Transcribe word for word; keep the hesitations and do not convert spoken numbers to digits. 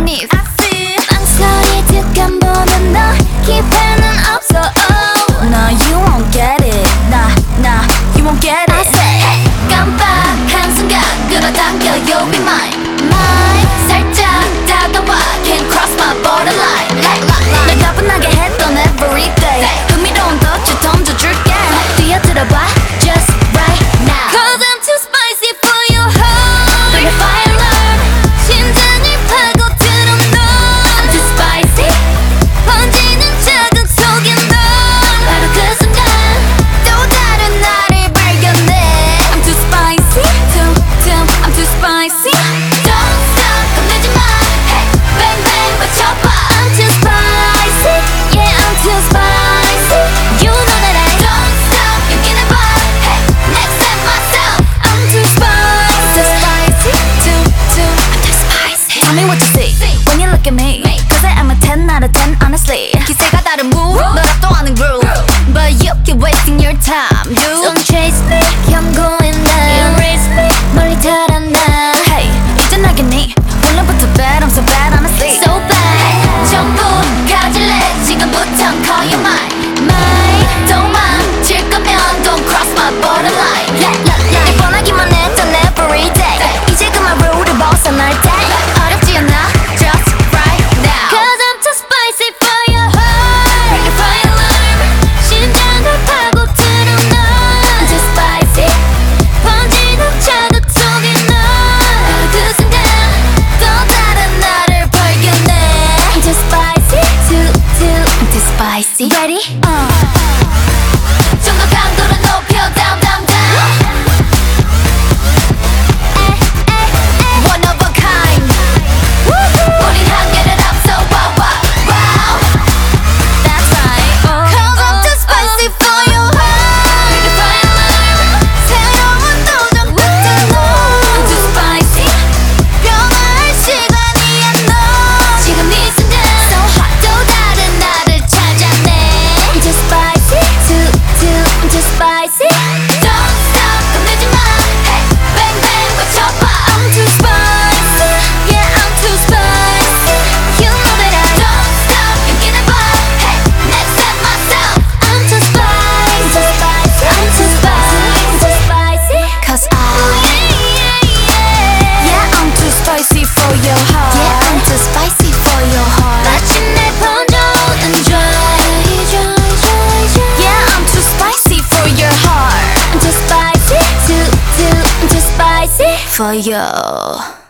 beneath. I feel 망설일 듯 안 보는 너 기회는 없어. Oh. No, you won't get it. Nah, nah, you won't get it. I say 깜빡한 순간 끌어당겨 you'll be mine. Mine. 살짝 다가와 can't cross my borderline. Like, like, like. 날 가뿐하게 했던 everyday 흥미로운 덫을 던져줄게. 뛰어들어봐 just right now. Cause I'm too spicy for your heart. Bring the fire alarm. 심장을 파고들어 너. I'm too spicy. 번지는 자극 속에 너. 바로 그 순간 또 다른 나를 발견해. I'm too spicy. Too, too, I'm too spicy. Don't stop, 겁내지 마. Hey, bang bang 외쳐봐. I'm too spicy. Yeah, I'm too spicy. You know that I don't stop. 여기는 봐. Hey, next at myself. I'm too spicy. Too spicy. Too, too, I'm too spicy. Tell me what you see when you look at me. Cause I am a ten out of ten honestly. 기세가 다른 move, 너랍도 아는 groove. But you keep wasting your time, dude. Don't chase me, 경고해 나. Erase me, 멀리 달아나. Hey, 이제 나겠니? 원래부터 bad, I'm so bad honestly. So bad, 전부 가질래. 지금부턴 call you mine, mine. 도망칠 거면 don't cross my borderline. Yeah, yeah, yeah. 날 뻔하기만 했던 everyday. 이제 그만 룰을 벗어날 때. 어렵지 않아, just right now. Cause I'm too spicy for your heart. Bring the fire alarm. 심장을 파고들어 너. I'm too spicy. 번지는 자극 속에 너. 바로 그 순간 또 다른 나를 발견해. I'm too spicy. Too, too, I'm too spicy. Ready? Uh. 좀 더 강도를 높여 down, down, down. One of a kind. 우린 한계를 앞서 wow, wow, wow. That's right. Cause I'm too spicy for your heart. Bring the fire alarm. 새로운 도전 끝에 너. I'm too spicy. 변화할 시간이야 너. 지금 이 순간 so hot. 또 다른 나를 찾아내. I'm too spicy. Too, too, I'm too spicy. Don't stop, 겁내지 마. Hey, bang bang 외쳐봐. I'm too spicy. Yeah, I'm too spicy. You know that I don't stop. 여기는 봐. Hey, next at myself. I'm too spicy. I'm too spicy. I'm too spicy. Cause I yeah, I'm too spicy for your heart. Yeah, I'm too spicy for your heart. 마침내 번져오는 dry, dry, dry, dry. Yeah, I'm too spicy for your heart. I'm too spicy, too, too, I'm too spicy for you.